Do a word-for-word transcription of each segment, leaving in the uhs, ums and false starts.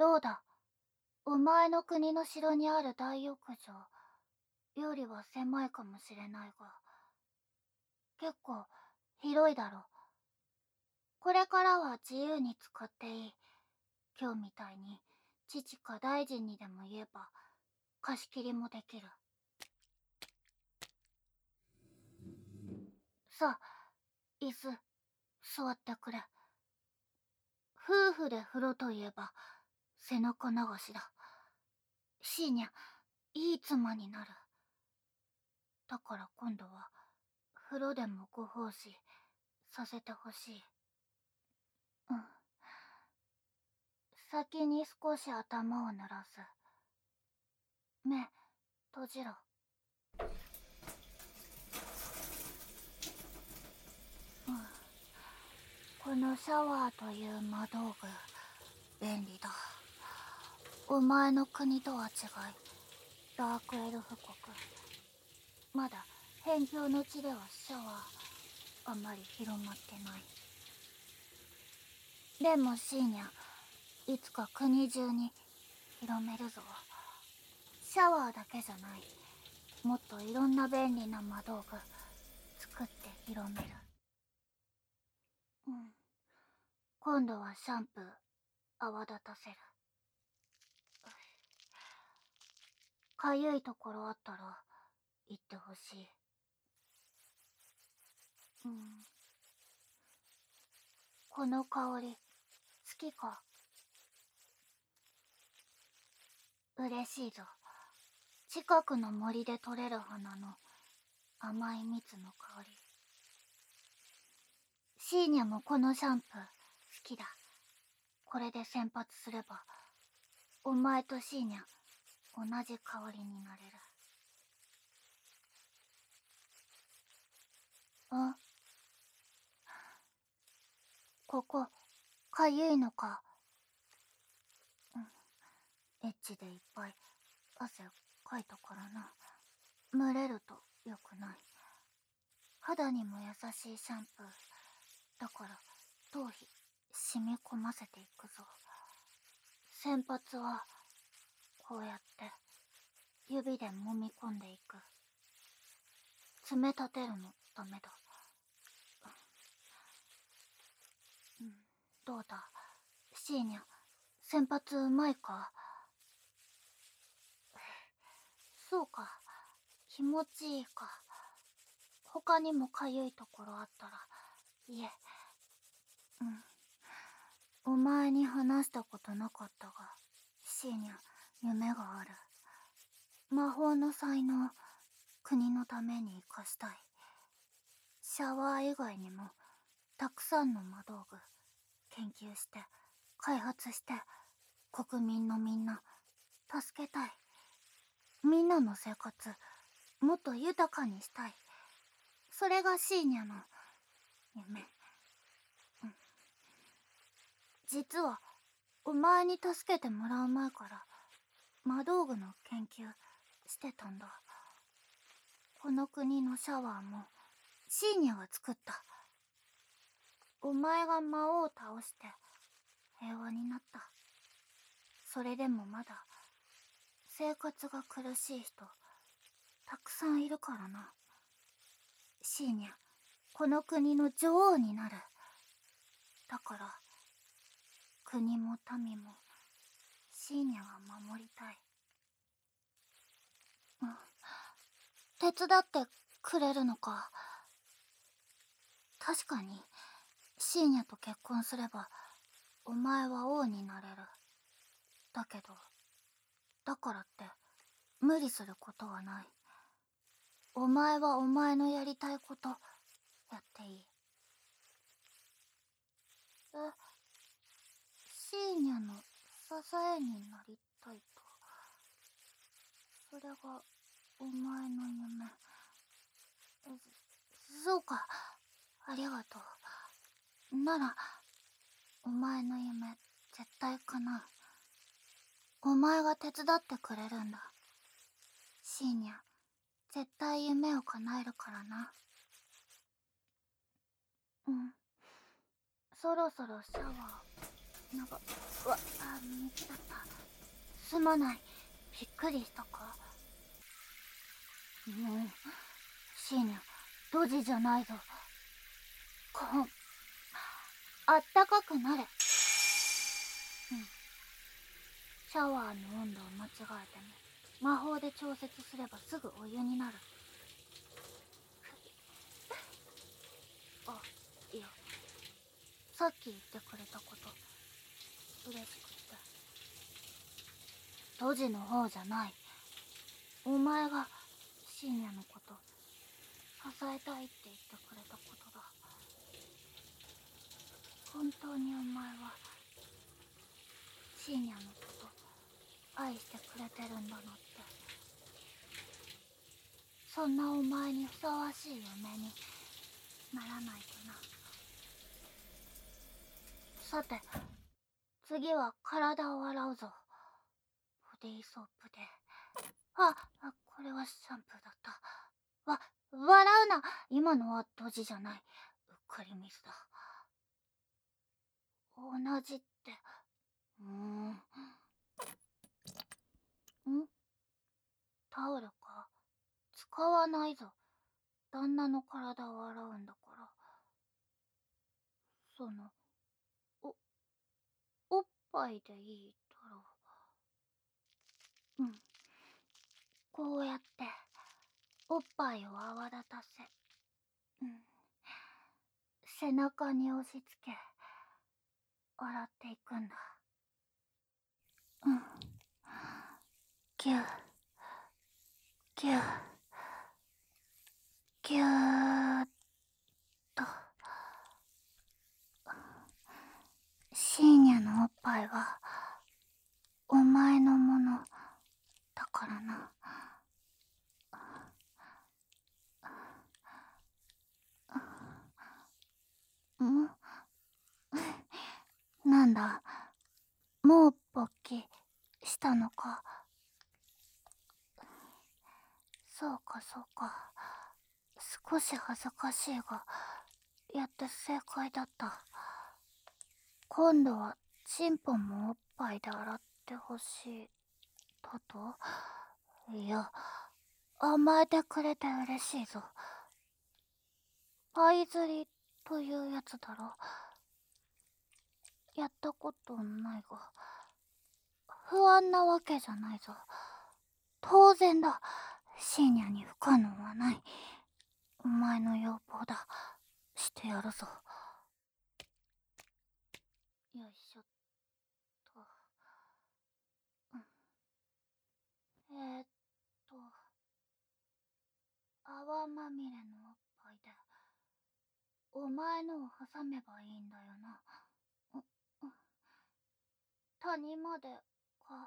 どうだ、お前の国の城にある大浴場よりは狭いかもしれないが、結構広いだろ。これからは自由に使っていい。今日みたいに父か大臣にでも言えば貸し切りもできる。さあ、椅子座ってくれ。夫婦で風呂といえば背中流しだ。シーニャ、いい妻になる。だから今度は風呂でもご奉仕させてほしい。うん。先に少し頭を濡らす。目閉じろ。うん。このシャワーという魔道具便利だ。お前の国とは違い、ダークエルフ国、まだ辺境の地ではシャワーあまり広まってない。でもシーニャ、いつか国中に広めるぞ。シャワーだけじゃない、もっといろんな便利な魔道具作って広める。うん。今度はシャンプー泡立たせる。かゆいところあったら言ってほしい。うん。この香り好きか？嬉しいぞ。近くの森で採れる花の甘い蜜の香り。シーニャもこのシャンプー好きだ。これで洗髪すればお前とシーニャ同じ香りになれる。あ、ここかゆいのか？うん。エッチでいっぱい汗かいたからな。蒸れると良くない。肌にも優しいシャンプーだから、頭皮染み込ませていくぞ。洗髪はこうやって指で揉み込んでいく。爪立てるのダメだ。うん。どうだシーニャ、洗髪うまいか？そうか、気持ちいいか。他にもかゆいところあったら言え。うん。お前に話したことなかったが、シーニャ、夢がある。魔法の才能、国のために生かしたい。シャワー以外にも、たくさんの魔道具、研究して、開発して、国民のみんな、助けたい。みんなの生活、もっと豊かにしたい。それがシーニャの夢。うん。実は、お前に助けてもらう前から、魔道具の研究してたんだ。この国のシャワーも、シーニャが作った。お前が魔王を倒して、平和になった。それでもまだ、生活が苦しい人、たくさんいるからな。シーニャ、この国の女王になる。だから、国も民も、シーニャが守りたい。うん。手伝ってくれるのか？確かに、シーニャと結婚すれば、お前は王になれる。だけど、だからって、無理することはない。お前はお前のやりたいこと、やっていい。え、シーニャの支えになりたいと。それが、お前の夢。そそうか、ありがとう。なら、お前の夢、絶対叶う。お前が手伝ってくれるんだ。シーニャ、絶対夢を叶えるからな。うん。そろそろシャワー、なんか、うわ、あ、水だった。 すまない。びっくりしたか。もう、シーニャ、ドジじゃないぞ。こん、あったかくなれ。うん。シャワーの温度を間違えても、魔法で調節すればすぐお湯になる。あ、いや、さっき言ってくれたこと、嬉しくって。ドジの方じゃない。お前がシーニャのこと支えたいって言ってくれたことだ。本当にお前はシーニャのこと愛してくれてるんだなって。そんなお前にふさわしい嫁にならないとな。さて、次は体を洗うぞ。ボディーソープで。あ、これはシャンプーだった。わ、笑うな。今のはドジじゃない。うっかりミスだ。同じって。うーん。ん？タオルか。使わないぞ。旦那の体を洗うんだから。その、お、おっぱいでいいだろう。うん。こうやって、おっぱいを泡立たせ。うん。背中に押し付け、洗っていくんだ。うん。ぎゅ、ぎゅ、ぎゅーっと。シーニャのおっぱいは、お前のもの、だからな。ん？なんだ、もう勃起したのか。そうかそうか。少し恥ずかしいが、やって正解だった。今度はチンポもおっぱいで洗ってほしいだと。いや、甘えてくれて嬉しいぞ。パイ釣りというやつだろ。やったことないが、不安なわけじゃないぞ。当然だ。シーニャに不可能はない。お前の要望だ。してやるぞ。よいしょっと。うん、えー、っと泡まみれのおっぱいでお前のを挟めばいいんだよな。う、う、谷までか。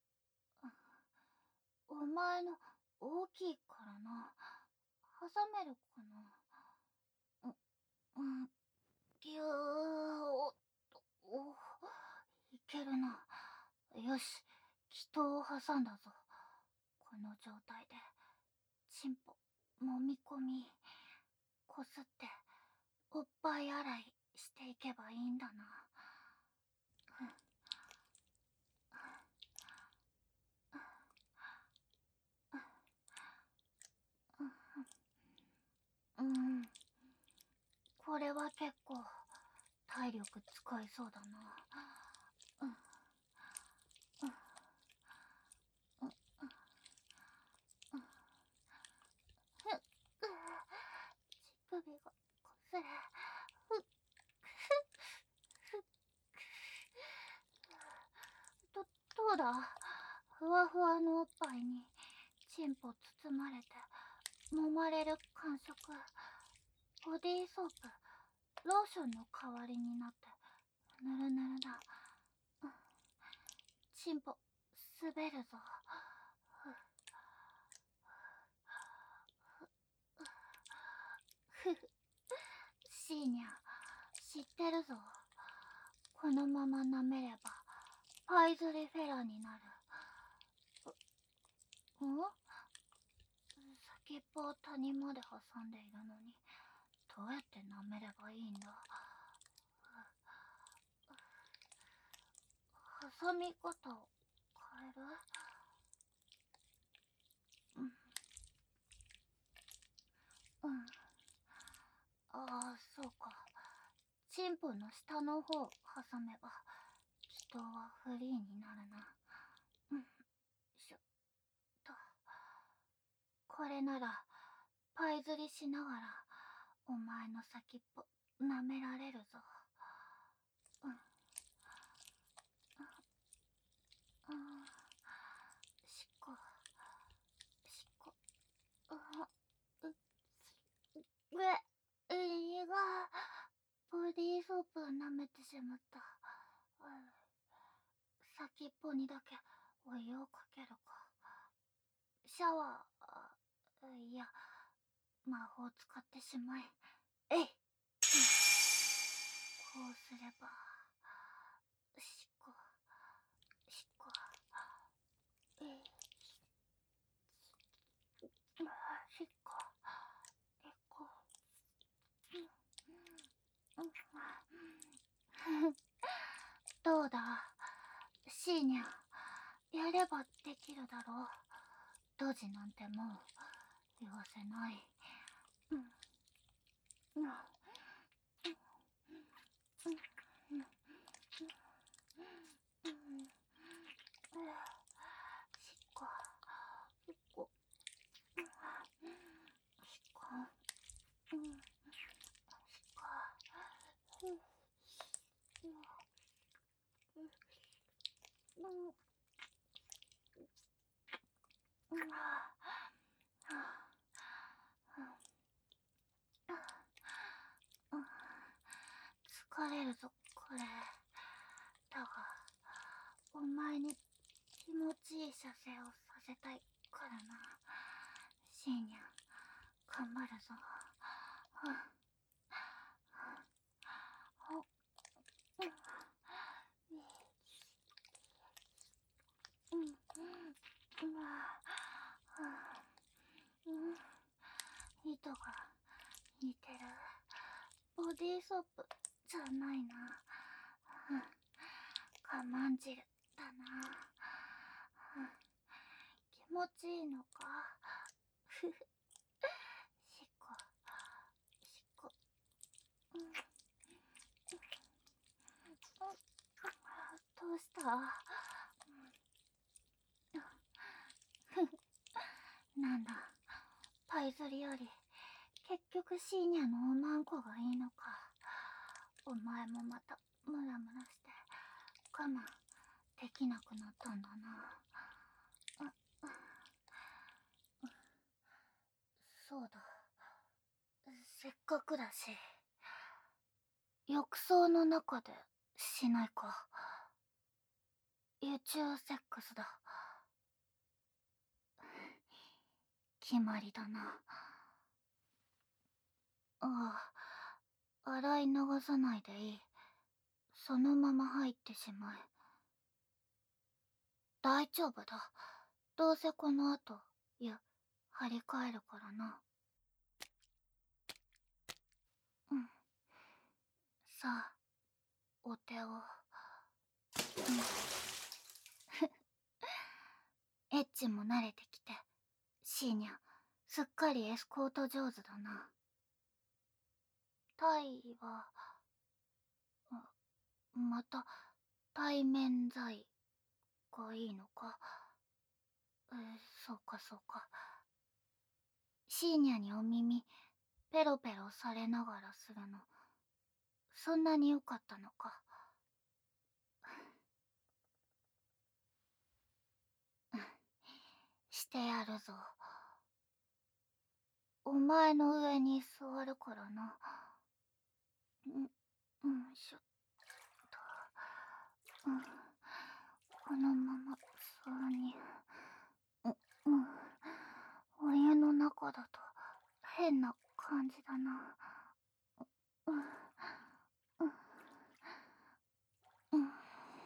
お前の大きいからな。挟めるかな。う、うん、ぎゅーおっと、お、いけるな。よし、人を挟んだぞ。この状態でチンポ揉み込みこすっておっぱい洗いしていけばいいんだな。うん、これは結構体力使いそうだな。うん、うん、うん、うん、乳首がこすれ。ど、どうだ、ふわふわのおっぱいにチンポ包まれて揉まれる感触。ボディーソープ、ローションの代わりになってぬるぬるだ。チンポ滑るぞ。ふふ、シーニャ、知ってるぞ。このまま舐めればパイズリフェラになる。ん？先っぽを谷まで挟んでいるのに、どうやって舐めればいいんだ。挟み方をえる？うん。うん。ああ、そうか。チンポの下の方挟めば人はフリーになるな。うん。しょっと。これならパイ釣りしながらお前の先っぽ舐められるぞ。うん。うん。しっこしっこ。あううえ胃がボディーソープ舐めてしまった。うん。先っぽにだけお湯をかけるか。シャワー、いや、魔法使ってしまえ。えい、うん、こうすれば、しっこ、しっこ、えい、しっこ、えっこ、うん、うん、どうだ、シーニャ、やればできるだろう。ドジなんてもう言わせない。うん、うん、うん、うん、うん、うん、しっこ、しっこ、しっこ、うん、しっこ、うん、うん、うん、疲れるぞ、これ。だが、お前に気持ちいい射精をさせたいからな。シーニャ、頑張るぞ。うん、うん、うん、うん、糸が似てる。ボディーソープじゃないな。我慢汁だな。気持ちいいのか。ふふ。しっこ、しっこ。うん。どうした？なんだ、パイ釣りより結局シーニャのおまんこがいいのか。お前もまたムラムラして我慢できなくなったんだな。そうだ、せっかくだし浴槽の中でしないか。宇宙セックスだ。決まりだな。ああ、洗い流さないでいい。そのまま入ってしまえ。大丈夫だ。どうせこの後、いや、張り替えるからな。うん。さあ、お手を。うん。エッチも慣れてきて、シーニャ、すっかりエスコート上手だな。タイは、また、対面剤がいいのか。えー、そうかそうか。シーニャにお耳、ペロペロされながらするの、そんなに良かったのか。してやるぞ。お前の上に座るからな。ん、うん、しょっと。うん、このままそうに。う、うん。お湯の中だと変な感じだな。うん、うん、うん。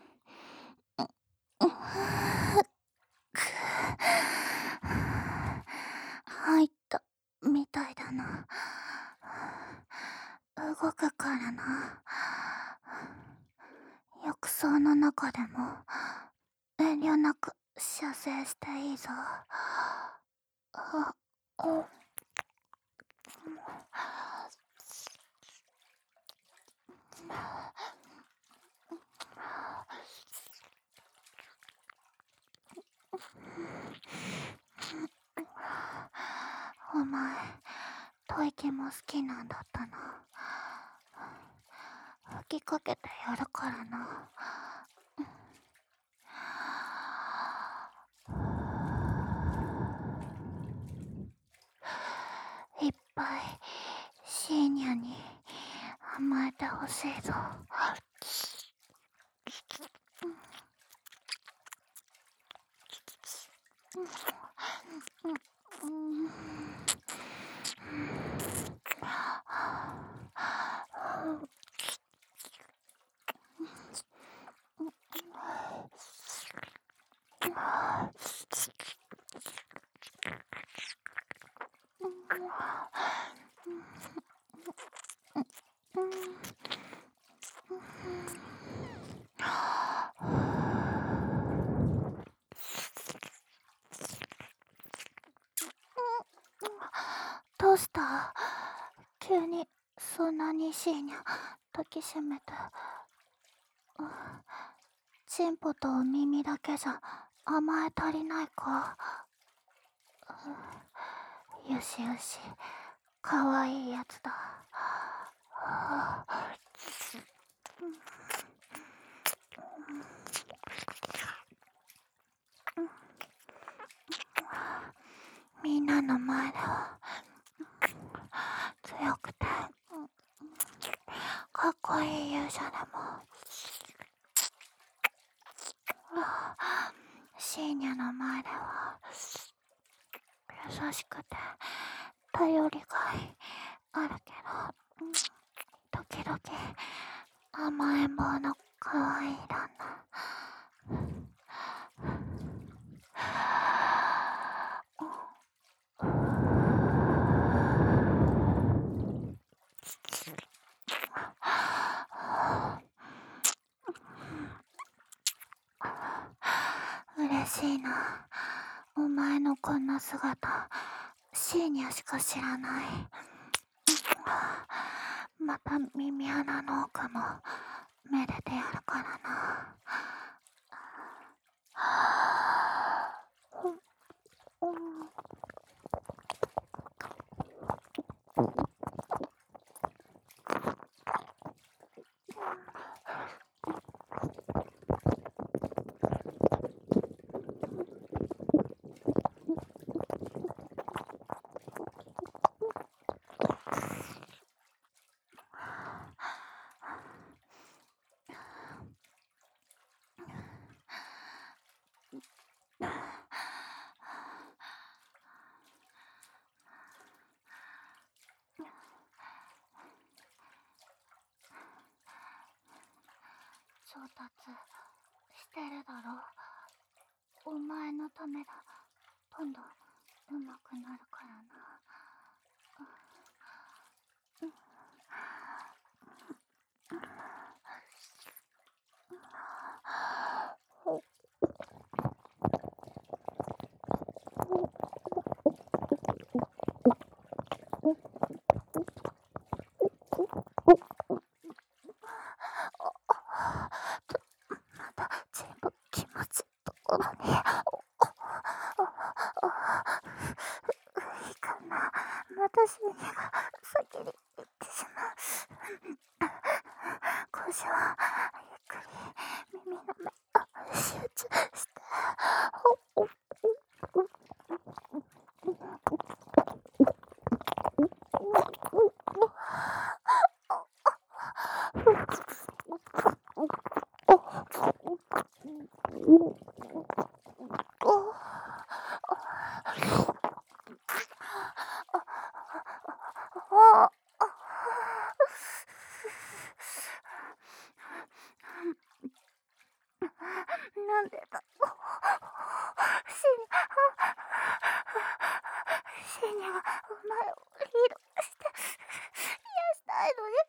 入ったみたいだな。動くからな。浴槽の中でも遠慮なく射精していいぞ。あ、お、お前、吐息も好きなんだったな。吹きかけてやるからな。いっぱいシーニャに甘えてほしいぞ。どうした？急にそんなにシーニャ抱きしめて。チンポと耳だけじゃ甘え足りないか。よしよし、かわいいやつだ。みんなの前では強くてかっこいい勇者でも、シーニャの前では優しくて頼りがいあるけど、時々甘えん坊のかわいい旦那。嬉しいな。お前のこんな姿、シーニャしか知らない。また耳穴の奥もめでてやるからな。上達してるだろ。お前のためだ。どんどん上手くなるからな。また全部気持ちいいところに。いいかな。またシーニャが先に行ってしまう。腰はゆっくり耳の目集中して。なんでだ。シーニャシーニャがお前をリードして癒したいのに。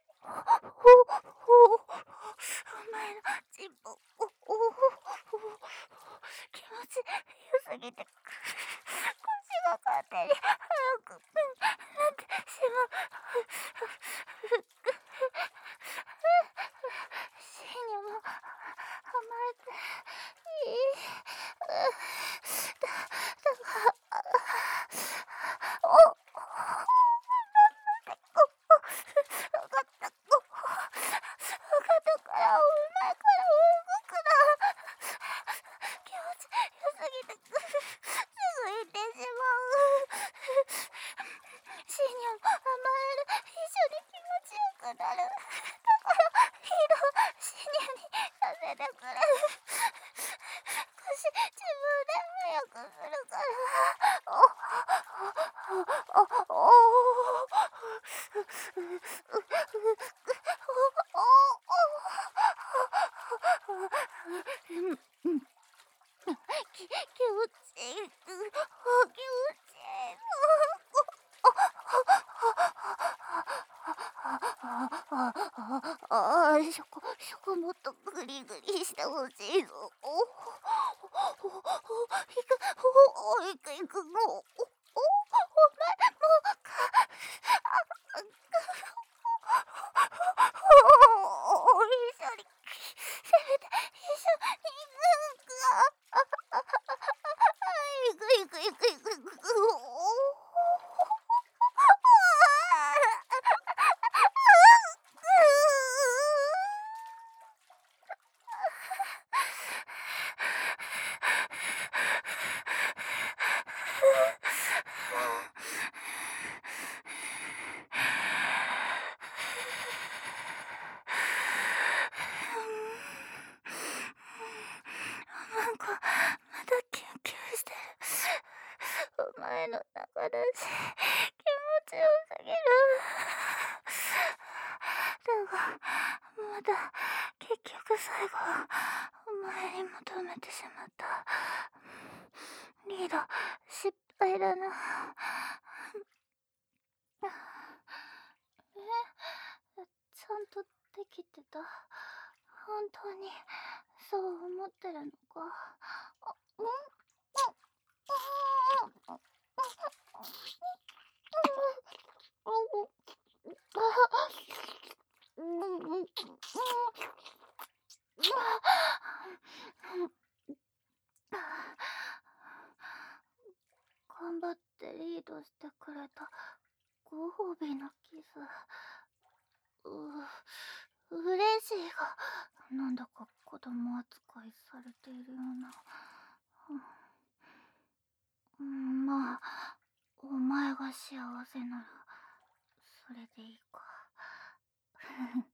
お前のチンポ気持ち良すぎて、腰が勝手に速くなってしまう。シーニャも甘えていい。だ、だから、お、なんでこ、わかった、わかったから、うまいから動くな。気持ち良すぎて、すぐ行ってしまう。シーニャも甘える。一緒に気持ちよくなる。だから、ヒーロー、シーニャにさせてくれ。腰、自分で早くするから。お、お、お、お、き、気持ちいい。気持ちいい。ああ、そこ、そこもっとグリグリしてほしいぞ。お、お、お、お、いく、お、お、いくいく、もう、お、お、お前、もう、か、あ、お、一緒に、せめて、一緒に行くか。いくいくいくいくいく、お、なんか、まだキュンキュンしてる。お前の中だし、気持ちよすぎる。だが、まだ、結局最後、お前に求めてしまった。リード、失敗だな。え、ちゃんとできてた。本当に、そう思ってるのか。あ、うん、うん、頑張ってリードしてくれたご褒美のキス。う、嬉しいが、なんだか子供扱いされているような。うん、まあ、お前が幸せなら、それでいいか。